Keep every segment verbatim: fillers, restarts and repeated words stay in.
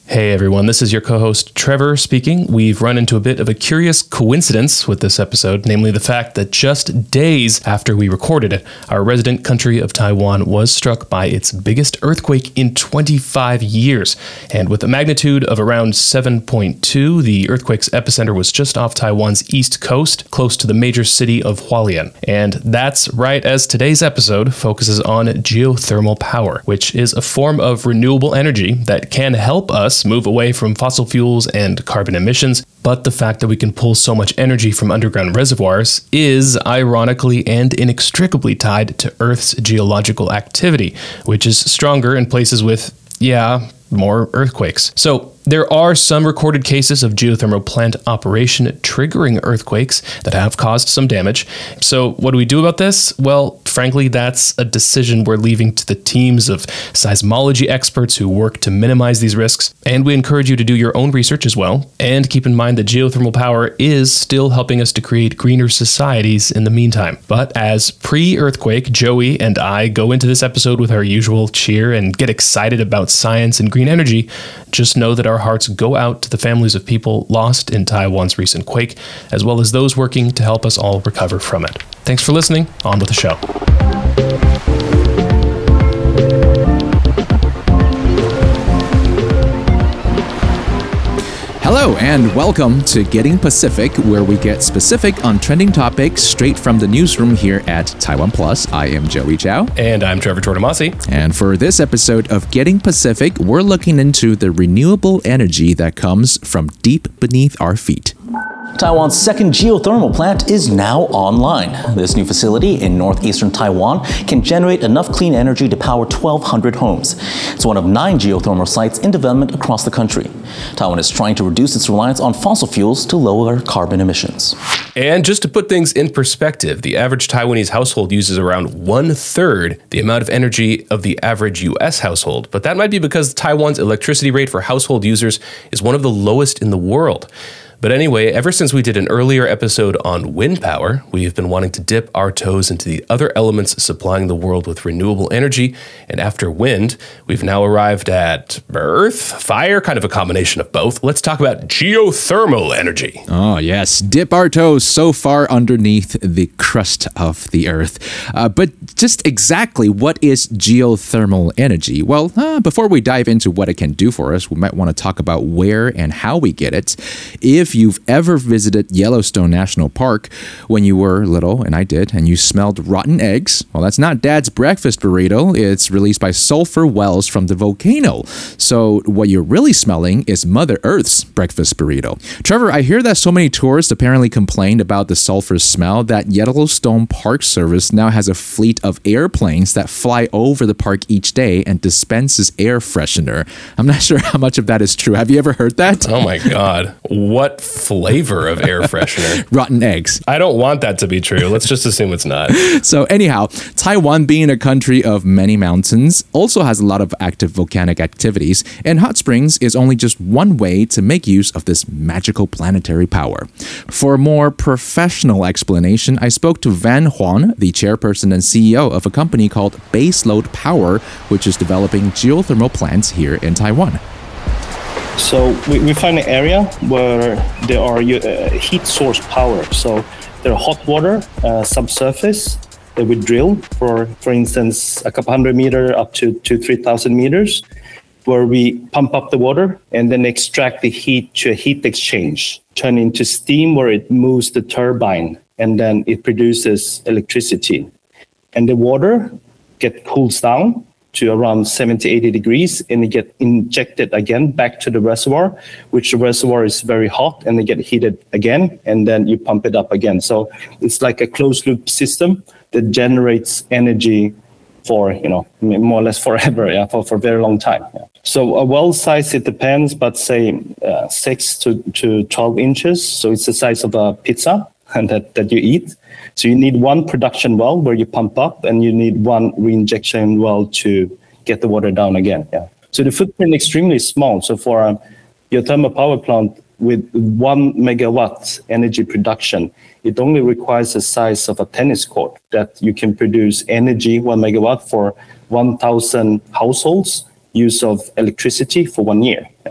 Hey everyone, this is your co-host Trevor speaking. We've run into a bit of a curious coincidence with this episode, namely the fact that just days after we recorded it, our resident country of Taiwan was struck by its biggest earthquake in twenty-five years. And with a magnitude of around seven point two, the earthquake's epicenter was just off Taiwan's east coast, close to the major city of Hualien. And that's right, as today's episode focuses on geothermal power, which is a form of renewable energy that can help us move away from fossil fuels and carbon emissions, but the fact that we can pull so much energy from underground reservoirs is ironically and inextricably tied to Earth's geological activity, which is stronger in places with, yeah, more earthquakes. So there are some recorded cases of geothermal plant operation triggering earthquakes that have caused some damage. So what do we do about this? Well, frankly, that's a decision we're leaving to the teams of seismology experts who work to minimize these risks. And we encourage you to do your own research as well. And keep in mind that geothermal power is still helping us to create greener societies in the meantime. But as pre-earthquake, Joey and I go into this episode with our usual cheer and get excited about science and green energy, just know that our hearts go out to the families of people lost in Taiwan's recent quake, as well as those working to help us all recover from it. Thanks for listening. On with the show. Hello and welcome to Getting Pacific, where we get specific on trending topics straight from the newsroom here at Taiwan Plus. I am Joey Chow. And I'm Trevor Tortomasi. And for this episode of Getting Pacific, we're looking into the renewable energy that comes from deep beneath our feet. Taiwan's second geothermal plant is now online. This new facility in northeastern Taiwan can generate enough clean energy to power twelve hundred homes. It's one of nine geothermal sites in development across the country. Taiwan is trying to reduce its reliance on fossil fuels to lower carbon emissions. And just to put things in perspective, the average Taiwanese household uses around one-third the amount of energy of the average U S household. But that might be because Taiwan's electricity rate for household users is one of the lowest in the world. But anyway, ever since we did an earlier episode on wind power, we've been wanting to dip our toes into the other elements supplying the world with renewable energy. And after wind, we've now arrived at earth, fire, kind of a combination of both. Let's talk about geothermal energy. Oh, yes. Dip our toes so far underneath the crust of the earth. Uh, but just exactly what is geothermal energy? Well, uh, before we dive into what it can do for us, we might want to talk about where and how we get it. If If you've ever visited Yellowstone National Park when you were little, and I did, and you smelled rotten eggs, well, that's not Dad's breakfast burrito. It's released by sulfur wells from the volcano. So what you're really smelling is Mother Earth's breakfast burrito. Trevor, I hear that so many tourists apparently complained about the sulfur smell that Yellowstone Park Service now has a fleet of airplanes that fly over the park each day and dispenses air freshener. I'm not sure how much of that is true. Have you ever heard that? Oh my God. What flavor of air freshener? Rotten eggs. I don't want that to be true. Let's just assume it's not. So anyhow, Taiwan, being a country of many mountains, also has a lot of active volcanic activities, and hot springs is only just one way to make use of this magical planetary power. For a more professional explanation, I spoke to Van Huan, the chairperson and C E O of a company called Baseload Power, which is developing geothermal plants here in Taiwan. So we, we find an area where there are uh, heat source power. So there are hot water uh, subsurface that we drill for, for instance, a couple hundred meter up to, to three thousand meters, where we pump up the water and then extract the heat to a heat exchange, turn into steam where it moves the turbine, and then it produces electricity. And the water get cools down to around seventy, eighty degrees, and they get injected again back to the reservoir, which the reservoir is very hot, and they get heated again, and then you pump it up again. So it's like a closed loop system that generates energy for, you know, more or less forever, yeah, for, for a very long time. Yeah. So a well size, it depends, but say uh, six to, to twelve inches. So it's the size of a pizza and that, that you eat. So you need one production well where you pump up, and you need one reinjection well to get the water down again. Yeah. So the footprint is extremely small. So for a geothermal power plant with one megawatt energy production, it only requires the size of a tennis court that you can produce energy, one megawatt for one thousand households use of electricity for one year. Yeah.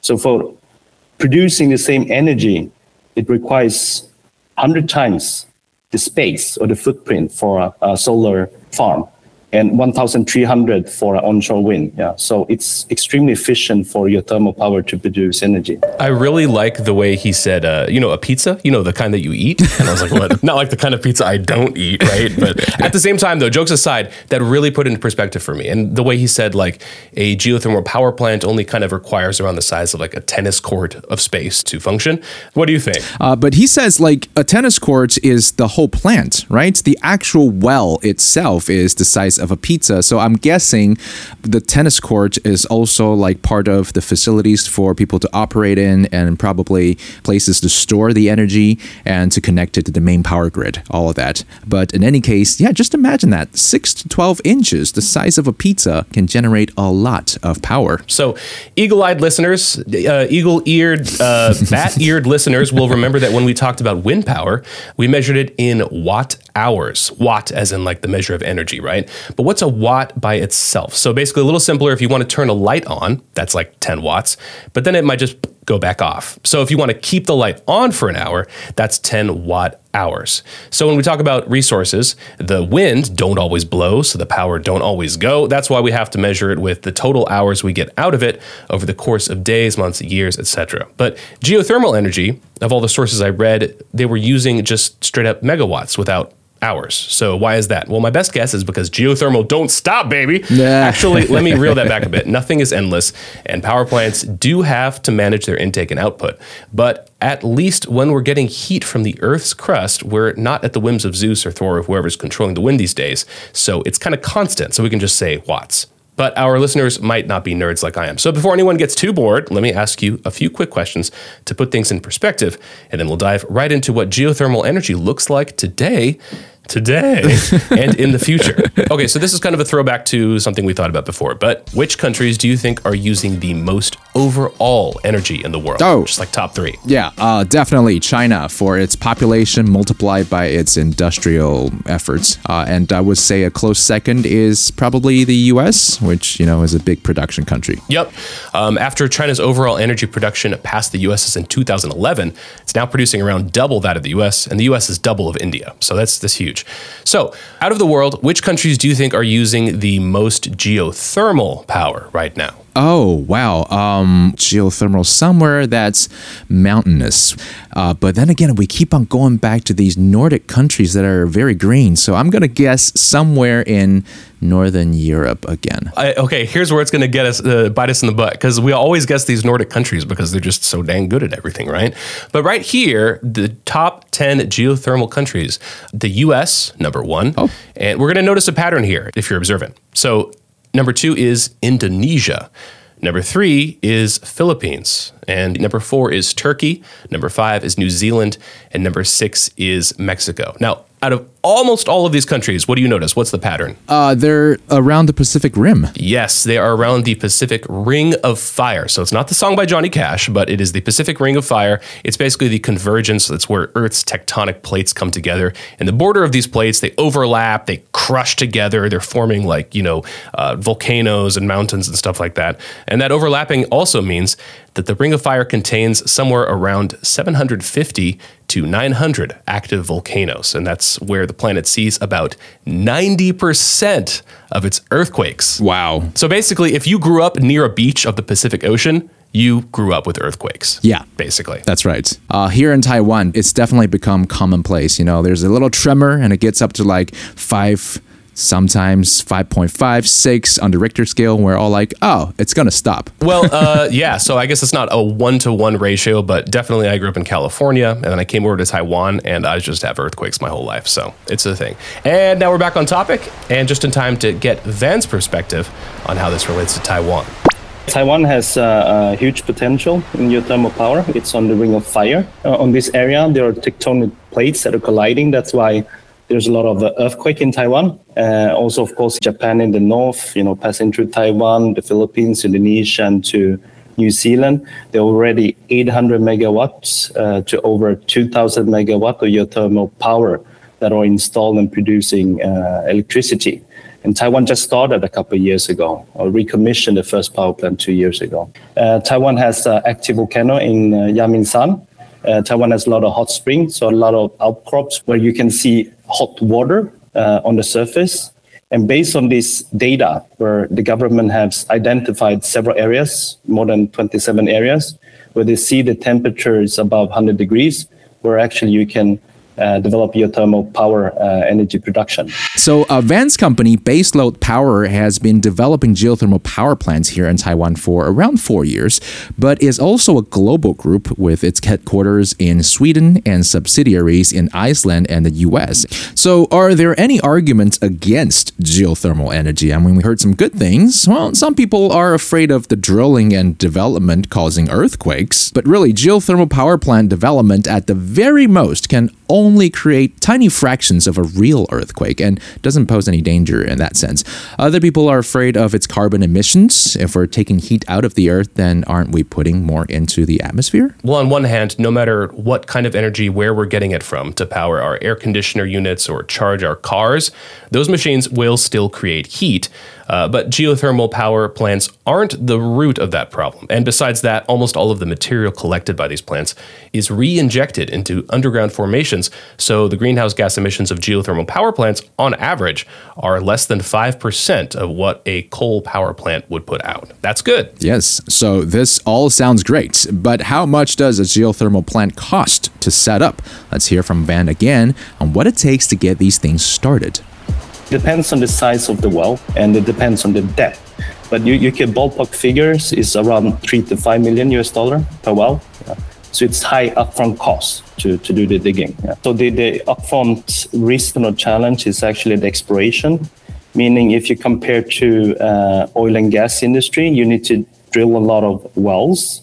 So for producing the same energy, it requires one hundred times the space or the footprint for a, a solar farm, and one thousand three hundred for an onshore wind. Yeah, so it's extremely efficient for your thermal power to produce energy. I really like the way he said, uh, you know, a pizza, you know, the kind that you eat. And I was like, what? Not like the kind of pizza I don't eat, right? But at the same time, though, jokes aside, that really put it into perspective for me. And the way he said, like, a geothermal power plant only kind of requires around the size of like a tennis court of space to function. What do you think? Uh, but he says, like, a tennis court is the whole plant, right? The actual well itself is the size of a pizza. So I'm guessing the tennis court is also like part of the facilities for people to operate in, and probably places to store the energy and to connect it to the main power grid, all of that. But in any case, yeah, just imagine that six to twelve inches, the size of a pizza, can generate a lot of power. So eagle-eyed listeners, uh, eagle-eared, uh, bat-eared listeners will remember that when we talked about wind power, we measured it in watt hours. Watt as in like the measure of energy, right? But what's a watt by itself? So basically a little simpler, if you want to turn a light on, that's like ten watts, but then it might just go back off. So if you want to keep the light on for an hour, that's ten watt hours. So when we talk about resources, the wind don't always blow, so the power don't always go. That's why we have to measure it with the total hours we get out of it over the course of days, months, years, et cetera. But geothermal energy, of all the sources I read, they were using just straight up megawatts without hours. So why is that? Well, my best guess is because geothermal don't stop, baby. Yeah. Actually, let me reel that back a bit. Nothing is endless, and power plants do have to manage their intake and output. But at least when we're getting heat from the Earth's crust, we're not at the whims of Zeus or Thor or whoever's controlling the wind these days. So it's kind of constant. So we can just say watts. But our listeners might not be nerds like I am. So before anyone gets too bored, let me ask you a few quick questions to put things in perspective, and then we'll dive right into what geothermal energy looks like today, today, and in the future. Okay, so this is kind of a throwback to something we thought about before, but which countries do you think are using the most overall energy in the world? Oh. Just like top three. Yeah, uh, definitely China for its population multiplied by its industrial efforts. Uh, and I would say a close second is probably the U S, which, you know, is a big production country. Yep. Um, after China's overall energy production passed the U S's in two thousand eleven, it's now producing around double that of the U S, and the U S is double of India. So that's, that's huge. So out of the world, which countries do you think are using the most geothermal power right now? Oh, wow. Um, geothermal, somewhere that's mountainous. Uh, but then again, we keep on going back to these Nordic countries that are very green. So I'm going to guess somewhere in Northern Europe again. I, okay, here's where it's going to get us, uh, bite us in the butt, because we always guess these Nordic countries because they're just so dang good at everything, right? But right here, the top ten geothermal countries, the U S, number one. Oh. And we're going to notice a pattern here if you're observant. So number two is Indonesia. Number three is Philippines. And number four is Turkey. Number five is New Zealand. And number six is Mexico. Now, out of almost all of these countries, what do you notice? What's the pattern? Uh, they're around the Pacific Rim. Yes, they are around the Pacific Ring of Fire. So it's not the song by Johnny Cash, but it is the Pacific Ring of Fire. It's basically the convergence. That's where Earth's tectonic plates come together. And the border of these plates, they overlap, they crush together. They're forming like, you know, uh, volcanoes and mountains and stuff like that. And that overlapping also means that the Ring of Fire contains somewhere around seven hundred fifty to nine hundred active volcanoes. And that's where the planet sees about ninety percent of its earthquakes. Wow. So basically, if you grew up near a beach of the Pacific Ocean, you grew up with earthquakes. Yeah. Basically. That's right. Uh, here in Taiwan, it's definitely become commonplace. You know, there's a little tremor and it gets up to like five, sometimes five point five, six on the Richter scale. We're all like, oh, it's going to stop. Well, uh, yeah, so I guess it's not a one-to-one ratio, but definitely I grew up in California, and then I came over to Taiwan, and I just have earthquakes my whole life, so it's a thing. And now we're back on topic, and just in time to get Van's perspective on how this relates to Taiwan. Taiwan has uh, a huge potential in geothermal power. It's on the Ring of Fire. Uh, on this area, there are tectonic plates that are colliding. That's why there's a lot of uh, earthquake in Taiwan. Uh, also, of course, Japan in the north, you know, passing through Taiwan, the Philippines, Indonesia, and to New Zealand. They're already eight hundred megawatts uh, to over two thousand megawatt of geothermal power that are installed and producing uh, electricity. And Taiwan just started a couple of years ago, or recommissioned the first power plant two years ago. Uh, Taiwan has an active volcano in uh, Yangmingshan. Uh, Taiwan has a lot of hot springs, so a lot of outcrops where you can see hot water uh, on the surface. And based on this data, where the government has identified several areas, more than twenty-seven areas, where they see the temperature is above one hundred degrees, where actually you can Uh, develop geothermal power uh, energy production. So uh, Van's company, Baseload Power, has been developing geothermal power plants here in Taiwan for around four years, but is also a global group with its headquarters in Sweden and subsidiaries in Iceland and the U S. So are there any arguments against geothermal energy? I mean, we heard some good things. Well, some people are afraid of the drilling and development causing earthquakes, but really geothermal power plant development at the very most can only only create tiny fractions of a real earthquake and doesn't pose any danger in that sense. Other people are afraid of its carbon emissions. If we're taking heat out of the earth, then aren't we putting more into the atmosphere? Well, on one hand, no matter what kind of energy, where we're getting it from to power our air conditioner units or charge our cars, those machines will still create heat. Uh, but geothermal power plants aren't the root of that problem. And besides that, almost all of the material collected by these plants is re-injected into underground formations. So the greenhouse gas emissions of geothermal power plants, on average, are less than five percent of what a coal power plant would put out. That's good. Yes. So this all sounds great. But how much does a geothermal plant cost to set up? Let's hear from Van again on what it takes to get these things started. Depends on the size of the well, and it depends on the depth. But you, you can ballpark figures is around three to five million U S dollar per well. Yeah. So it's high upfront cost to, to do the digging. Yeah. So the, the upfront risk or challenge is actually the exploration, meaning if you compare to uh, oil and gas industry, you need to drill a lot of wells,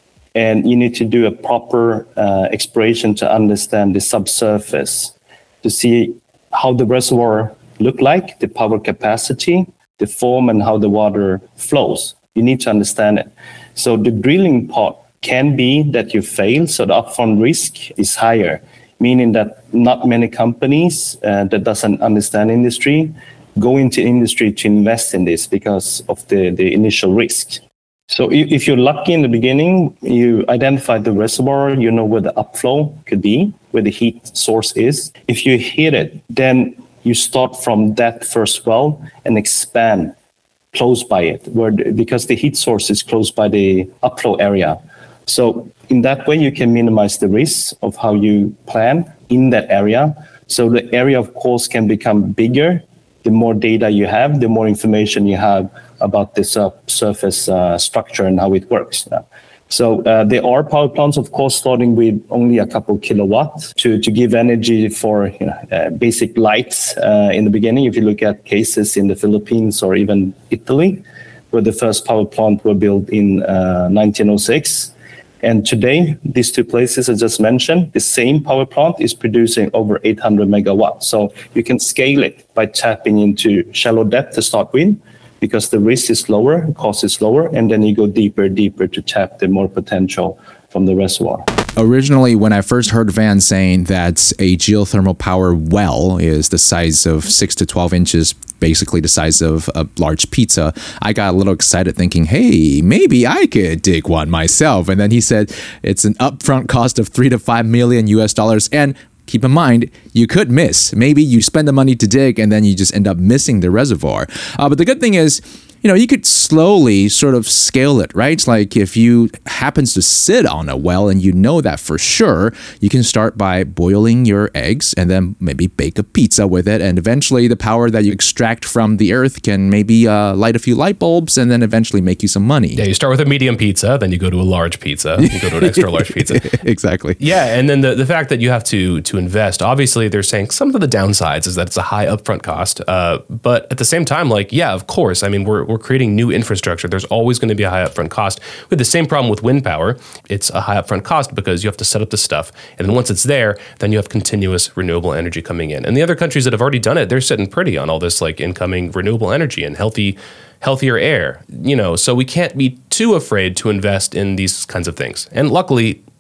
and you need to do a proper uh, exploration to understand the subsurface, to see how the reservoir look like, the power capacity, the form, and how the water flows. You need to understand it. So the drilling part can be that you fail, so the upfront risk is higher, meaning that not many companies uh, that doesn't understand industry go into industry to invest in this because of the, the initial risk. So if you're lucky in the beginning, you identify the reservoir, you know where the upflow could be, where the heat source is. If you hit it, then you start from that first well and expand close by it, where the, because the heat source is close by the upflow area. So in that way, you can minimize the risks of how you plan in that area. So the area, of course, can become bigger. The more data you have, the more information you have about the subsurface uh, structure and how it works. Yeah. So uh, there are power plants, of course, starting with only a couple kilowatts to, to give energy for you know, uh, basic lights uh, in the beginning. If you look at cases in the Philippines or even Italy, where the first power plant were built in uh, nineteen oh six. And today, these two places I just mentioned, the same power plant is producing over eight hundred megawatts. So you can scale it by tapping into shallow depth to start with, because the risk is lower, cost is lower, and then you go deeper, deeper to tap the more potential from the reservoir. Originally, when I first heard Van saying that a geothermal power well is the size of six to twelve inches, basically the size of a large pizza, I got a little excited thinking, hey, maybe I could dig one myself. And then he said it's an upfront cost of three to five million U S dollars. And keep in mind, you could miss. Maybe you spend the money to dig and then you just end up missing the reservoir. Uh, but the good thing is, you know, you could slowly sort of scale it, right? Like if you happens to sit on a well and you know that for sure, you can start by boiling your eggs and then maybe bake a pizza with it. And eventually the power that you extract from the earth can maybe uh, light a few light bulbs and then eventually make you some money. Yeah, you start with a medium pizza, then you go to a large pizza, you go to an extra large pizza. Exactly. Yeah, and then the, the fact that you have to to invest, obviously they're saying some of the downsides is that it's a high upfront cost. Uh, but at the same time, like, yeah, of course, I mean, we're we're creating new infrastructure. There's always going to be a high upfront cost. With the same problem with wind power, it's a high upfront cost because you have to set up the stuff. And then once it's there, then you have continuous renewable energy coming in. And the other countries that have already done it, they're sitting pretty on all this like incoming renewable energy and healthy, healthier air. You know, so we can't be too afraid to invest in these kinds of things. And luckily,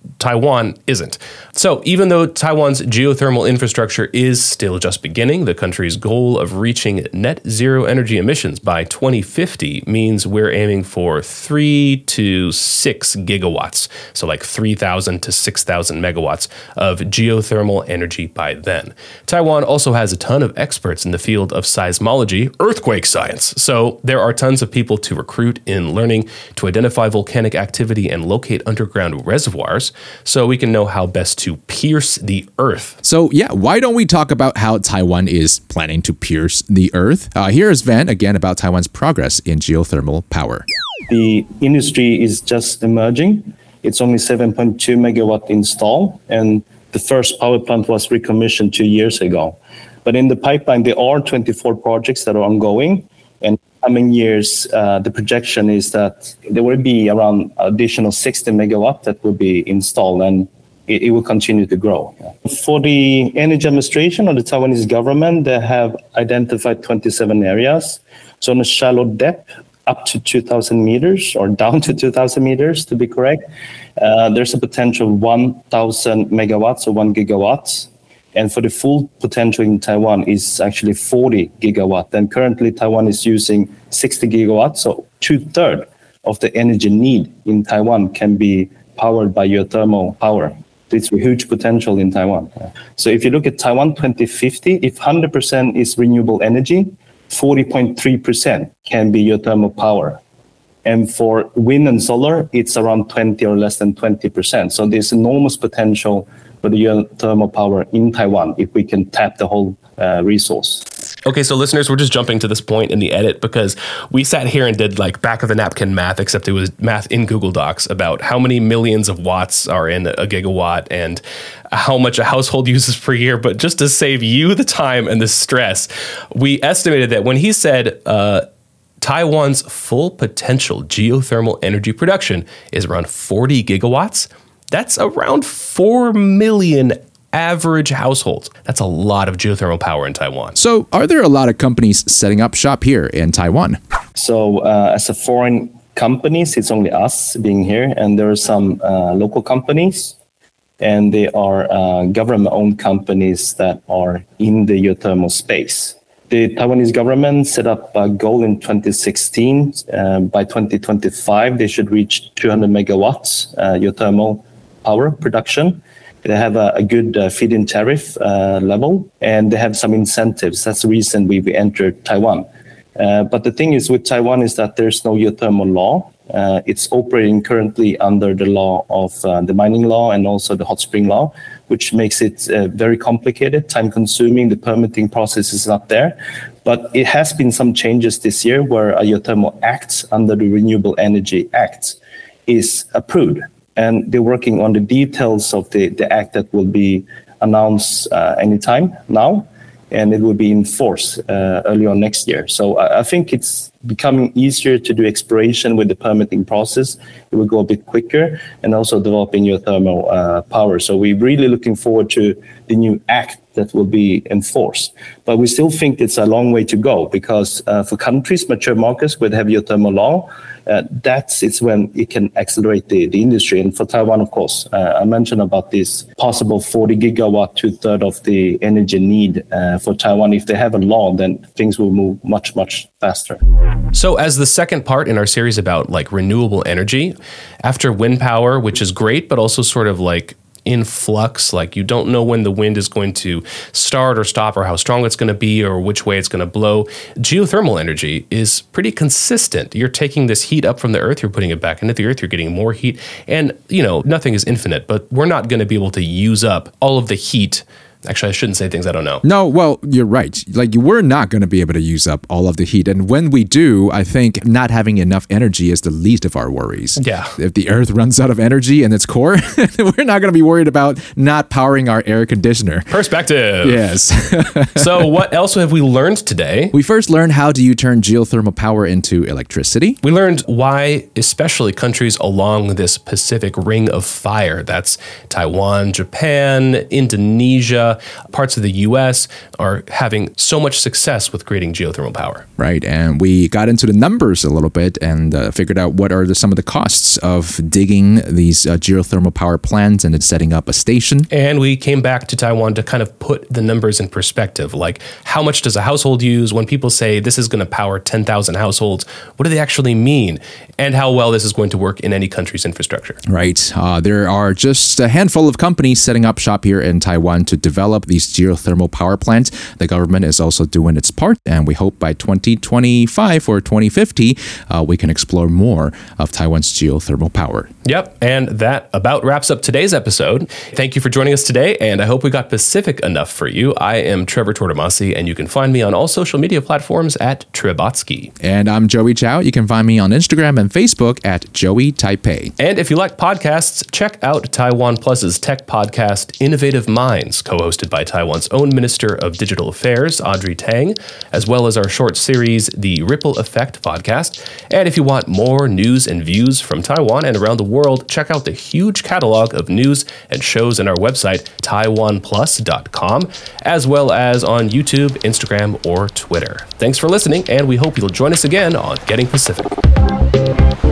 Taiwan isn't. So even though Taiwan's geothermal infrastructure is still just beginning, the country's goal of reaching net zero energy emissions by twenty fifty means we're aiming for three to six gigawatts. So like three thousand to six thousand megawatts of geothermal energy by then. Taiwan also has a ton of experts in the field of seismology, earthquake science. So there are tons of people to recruit in learning to identify volcanic activity and locate underground reservoirs, so we can know how best to pierce the earth. So yeah, why don't we talk about how Taiwan is planning to pierce the earth? Uh, here is Van again about Taiwan's progress in geothermal power. The industry is just emerging. It's only seven point two megawatt installed, and the first power plant was recommissioned two years ago. But in the pipeline, there are twenty-four projects that are ongoing. And coming years, uh, the projection is that there will be around additional sixty megawatt that will be installed, and it, it will continue to grow. For the energy administration or the Taiwanese government, they have identified twenty-seven areas. So on a shallow depth, up to two thousand meters or down to two thousand meters, to be correct, uh, there's a potential of one thousand megawatts or one gigawatts. And for the full potential in Taiwan is actually forty gigawatt. And currently Taiwan is using sixty gigawatts, so two-thirds of the energy need in Taiwan can be powered by geothermal power. It's a huge potential in Taiwan. So if you look at Taiwan twenty fifty, if one hundred percent is renewable energy, forty point three percent can be geothermal power. And for wind and solar, it's around twenty or less than twenty percent. So there's enormous potential for the geothermal power in Taiwan if we can tap the whole uh, resource. Okay, so listeners, we're just jumping to this point in the edit because we sat here and did like back of the napkin math, except it was math in Google Docs about how many millions of watts are in a gigawatt and how much a household uses per year. But just to save you the time and the stress, we estimated that when he said uh, Taiwan's full potential geothermal energy production is around forty gigawatts, that's around four million average households. That's a lot of geothermal power in Taiwan. So are there a lot of companies setting up shop here in Taiwan? So uh, as a foreign companies, it's only us being here, and there are some uh, local companies, and they are uh, government-owned companies that are in the geothermal space. The Taiwanese government set up a goal in twenty sixteen. Uh, by twenty twenty-five, they should reach two hundred megawatts uh, geothermal power production. They have a, a good uh, feed-in tariff uh, level, and they have some incentives. That's the reason we, we entered Taiwan. Uh, but the thing is with Taiwan is that there's no geothermal law. Uh, it's operating currently under the law of uh, the mining law and also the hot spring law, which makes it uh, very complicated, time-consuming. The permitting process is not there. But it has been some changes this year where a geothermal act under the Renewable Energy Act is approved. And they're working on the details of the, the act that will be announced uh, anytime now, and it will be in force uh, early on next year. So I, I think it's becoming easier to do exploration with the permitting process. It will go a bit quicker, and also developing geothermal uh, power. So we're really looking forward to the new act that will be enforced. But we still think it's a long way to go, because uh, for countries, mature markets where they have geothermal law, uh, that's it's when it can accelerate the, the industry. And for Taiwan, of course, uh, I mentioned about this possible forty gigawatt, two-thirds of the energy need uh, for Taiwan. If they have a law, then things will move much, much faster. So as the second part in our series about like renewable energy, after wind power, which is great, but also sort of like in flux, like you don't know when the wind is going to start or stop or how strong it's going to be or which way it's going to blow. Geothermal energy is pretty consistent. You're taking this heat up from the earth, you're putting it back into the earth, you're getting more heat. And, you know, nothing is infinite, but we're not going to be able to use up all of the heat. Actually, I shouldn't say things I don't know. No, well, you're right. Like, we're not going to be able to use up all of the heat. And when we do, I think not having enough energy is the least of our worries. Yeah. If the Earth runs out of energy in its core, we're not going to be worried about not powering our air conditioner. Perspective. Yes. So what else have we learned today? We first learned how do you turn geothermal power into electricity. We learned why especially countries along this Pacific Ring of Fire, that's Taiwan, Japan, Indonesia, Canada, parts of the U S are having so much success with creating geothermal power. Right. And we got into the numbers a little bit and uh, figured out what are the, some of the costs of digging these uh, geothermal power plants and then setting up a station. And we came back to Taiwan to kind of put the numbers in perspective. Like, how much does a household use? When people say this is going to power ten thousand households, what do they actually mean? And how well this is going to work in any country's infrastructure. Right. Uh, there are just a handful of companies setting up shop here in Taiwan to develop these geothermal power plants. The government is also doing its part, and we hope by twenty twenty-five or twenty fifty, uh, we can explore more of Taiwan's geothermal power. Yep, and that about wraps up today's episode. Thank you for joining us today, and I hope we got Pacific enough for you. I am Trevor Tortomasi, and you can find me on all social media platforms at Trebotsky. And I'm Joey Chow. You can find me on Instagram and Facebook at Joey Taipei. And if you like podcasts, check out Taiwan Plus's tech podcast, Innovative Minds, co-hosted by Taiwan's own Minister of Digital Affairs, Audrey Tang, as well as our short series, the Ripple Effect podcast. And if you want more news and views from Taiwan and around the world, check out the huge catalog of news and shows on our website, taiwan plus dot com, as well as on YouTube, Instagram, or Twitter. Thanks for listening, and we hope you'll join us again on Getting Pacific.